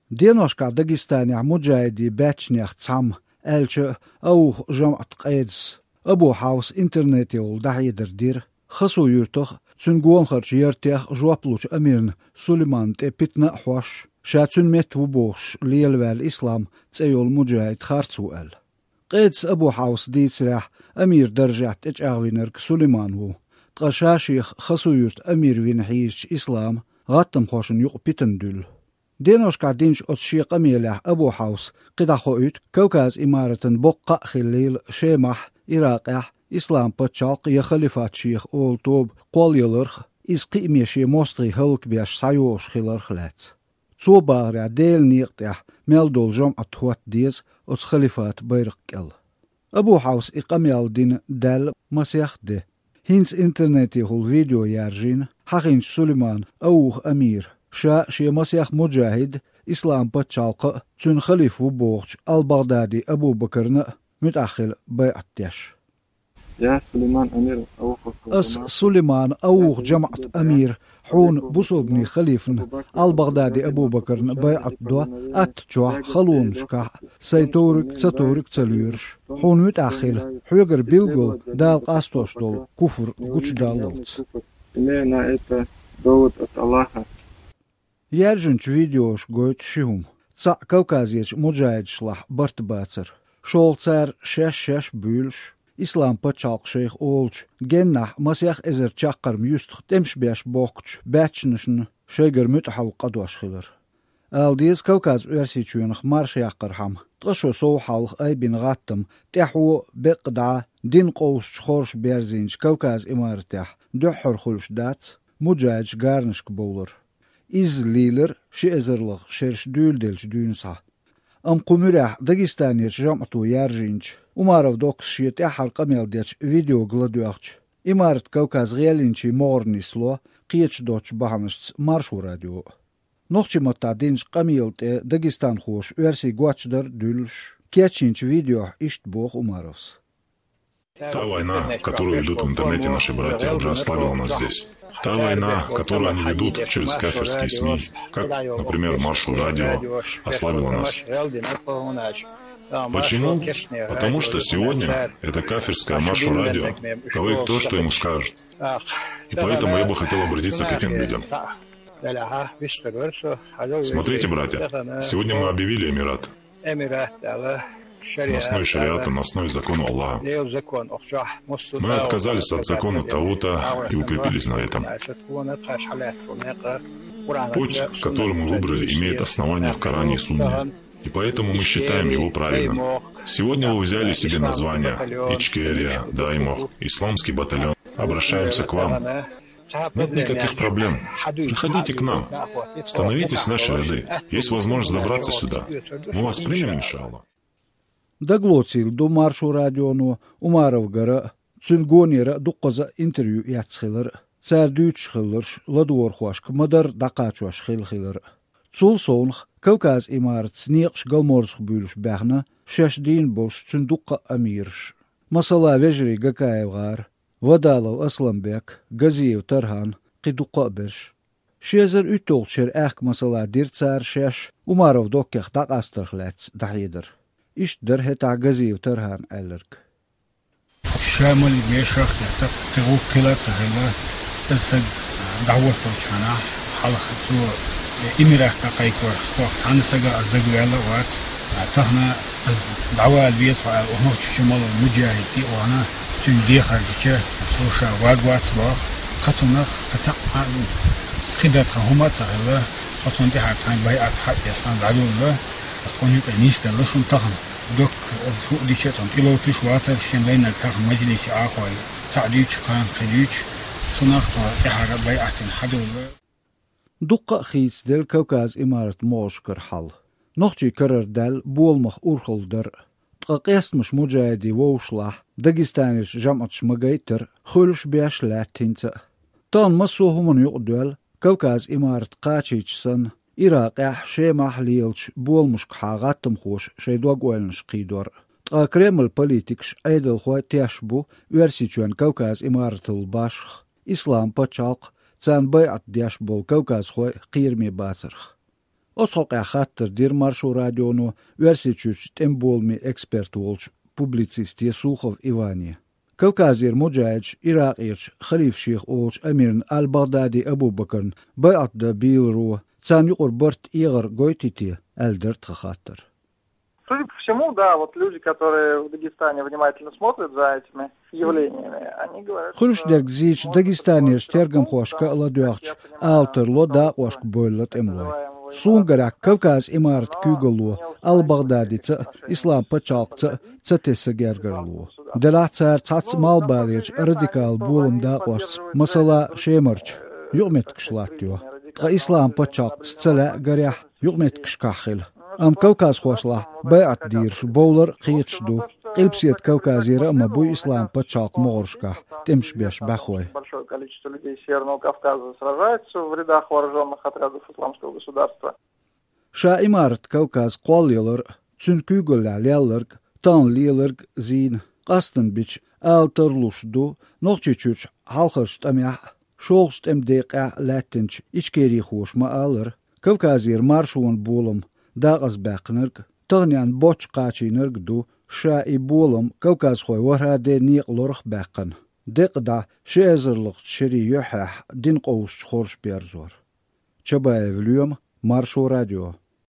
Dienoškā Dagestānā muģaidi bēčniek cam, elče auh jamat qaids, Abu Haus interneti ul dahidir dir, خصو يرتخ تنقون خرج يرتيخ جوابلوش أميرن سليمان تبتنا حوش شاتن مت وبوش ليلوال الإسلام تسيول مجاهد خارتسو ال قيدس أبو حوس ديت راح أمير درجات اجاوينرك سليمان هو تغشاشيخ خصو يرت أمير وينحيش إسلام غاتم خوشن يق بيتن دل دينوش قاعدينش أتشيق أميلاح أبو حوس قدا خويت كوكاز إمارة بقى خليل شيمح إراقيح إسلام بتشالق يخلفات شيخ أول توب قول يلرخ إسقي ميشي موستري هلك بياش سايوش خلر خلات تصوبار ديل نيقتح ميلدول جمع أتوات ديز أتخلفات بيرق كل أبو حوس إقاميال دين دال مسيح ده هينس إنترنتي هول فيديو يارجين حقينش سليمان أوخ أمير شي مسيح مجاهد إسلام بتشالق تن خليفو بوغش البغدادي أبو بكرنا متأخل بيعتيش يا سليمان أمير أس سليمان أوخ جمعة أمير حون بوصوبني خليفن البغدادي أبو بكر بيعت دو أتجوح خلون شكح سيتورك تساتورك تليرش حون متأخل حيقر بيلغل دال قاستوش دول كفر قوش دالوت إلينا إتا دولت الله يارجنش فيديوش قويت شيهم تسع كوكازيش مجاهد شلح برت باتر شولتار شش بيلش إسلام بتشالق شيخ أولش جنح مسيح إزر تشاقر ميستخ تمش بيش بوقش باتشنشن شيقر متحل قدوش خلر ديز كوكاز أرسي تشوينخ مارش يقر حم تغشو سو حالخ أي بين غاتم تحو بقدع دين قوش خورش بيرزينش كوكاز إمارتح دحر خلش دات مجاج غارنش كبولر إز ليلر شي إزرلغ شيرش دول دلش دونسا قمراح داغستانير جامعتو يارجينش ومعرف دوكس شيت احر قميل ديش فيديو غلادوخش إمارت كوكاز غيالينشي مورنيسلو قيتش دوتش بحمش مارشو راديو نوخشي متعدينش قميل داغستان خوش ورسي غواتشدر دولش كيتشينش فيديو اشتبوخ ومعرفس Та война, которую ведут в интернете наши братья, уже ослабила нас здесь. Та война, которую они ведут через кафирские СМИ, как, например, Маршу Радио, ослабила нас. Почему? Потому что сегодня это кафирское Маршу Радио говорит то, что ему скажут. И поэтому я бы хотел обратиться к этим людям. Смотрите, братья, сегодня мы объявили Эмират. На основе шариата, на основе закона Аллаха. Мы отказались от закона Таута и укрепились на этом. Путь, который мы выбрали, имеет основание в Коране и Сунне, и поэтому мы считаем его правильным. Сегодня вы взяли себе название Ичкерия, Даймох, Исламский батальон. Обращаемся к вам. Нет никаких проблем. Приходите к нам. Становитесь в наши ряды. Есть возможность добраться сюда. Мы вас примем, иншаллах. Даглоцил до Маршу Радиону Умаров гара Цунгонера дуккоза интервью яцхилер цардюч хилерш ладуор хуашк мадар дакачваш хилер цул сонх Кавказ имарат снеqш галморсх бюлш бахна шашдин бош цундукка амирш масала вежри гакаевгар Вадалов Асламбек Газиев Тархан قدوقا برش شيزر ütolcher эх масала дирцар шаш Умаров доккех дакастархлац дахидер إشتر هتا غزيو ترهان ألرك شامل بيشرح تغوك كلا تغيبا تسد دعوة توجهنا حلق تو إميرا تقايك وشتوق تعني سجا أزدقوا يلا وات تهنا دعوة البيت وهنوش شمال المجاهدي وانا تندي خارجة توشا واقوات باخ خطونا فتق خدت هما تغيبا خطون دي حتى بيعت حق يسان دعوة الله قوني بنيست لشون تغن دوك فوق دي شتون إلوتش واتر شن لينا تغن مجلس آخوي تعديش قان خليج سناخت إحارة بيعت حدو دقة خيس دل كوكاز إمارة موشكر حل نوخشي كرر دل بولمخ أورخل در تقاقيست مش مجاهدي ووشلح داغستانيش جمعتش مغيتر خلش بياش لاتينتا تان مسوه من يقدول كوكاز إمارة قاتشيش سن إراق شيمح ليلش بولمشك حاغاتم خوش شيدوغ ويلنش قيدور كريمل بوليتيكش عيدل خوي تيشبو ويرسيتشوان كوكاز إمارة الباشخ إسلام باتشالق تان بيعت ديشبول كوكاز خوي قيرمي باترخ Oshoqqa khatter dir Marsho radiono versichuch tembolmi ekspert olch publicist Yesukov Ivani. Kavkazir Mujahid Iraqirch Khalif Sheikh olch Amir al-Baghdadi Abu Bakr bay'at da bilru цан юқор борт игр гойтити элдерт хатер. Судя по всему, да, вот люди, которые в Дагестане внимательно смотрят за этими явлениями, они говорят... Хрущдерг зич Дагестане штергам хошка ладуахч, алтер лода ошк бойлот эмлой. Сунгарак Кавказ имарт кюгалу, ал-Багдадица, ислам пачалкца, цатеса гергарлу. Делацар цац малбалич радикал булам да ошц, масала шемарч, югмет кшлаттио. إسلام بتشاق تسلا جريح يغمت كشكاخل أم كوكاز خوصلا بيعت ديرش بولر قيتش دو قلبسيت كوكازيرا أما بو إسلام بتشاق مغرشكا تمش بيش بخوي. Большое количество людей Северного Кавказа сражается в рядах вооруженных отрядов исламского государства. شا إمارة كوكاز قول يلر تنكوغل عليالرق تان ليلرق زين قاستن بيش آلتر دو نوغتشيچوچ حالخرشت أميح شوغست دقيقة لاتنش إشكيري خوش ما آلر كوكازير مارشون بولم داغز باقنرق تغنيان بوچ قاچي نرق دو شائي بولم كوكاز خوي ورهادي نيق لورخ باقن دقدا شيزرلق شري يحح دين قوش خورش بيرزور چبايف اليوم مارشو راديو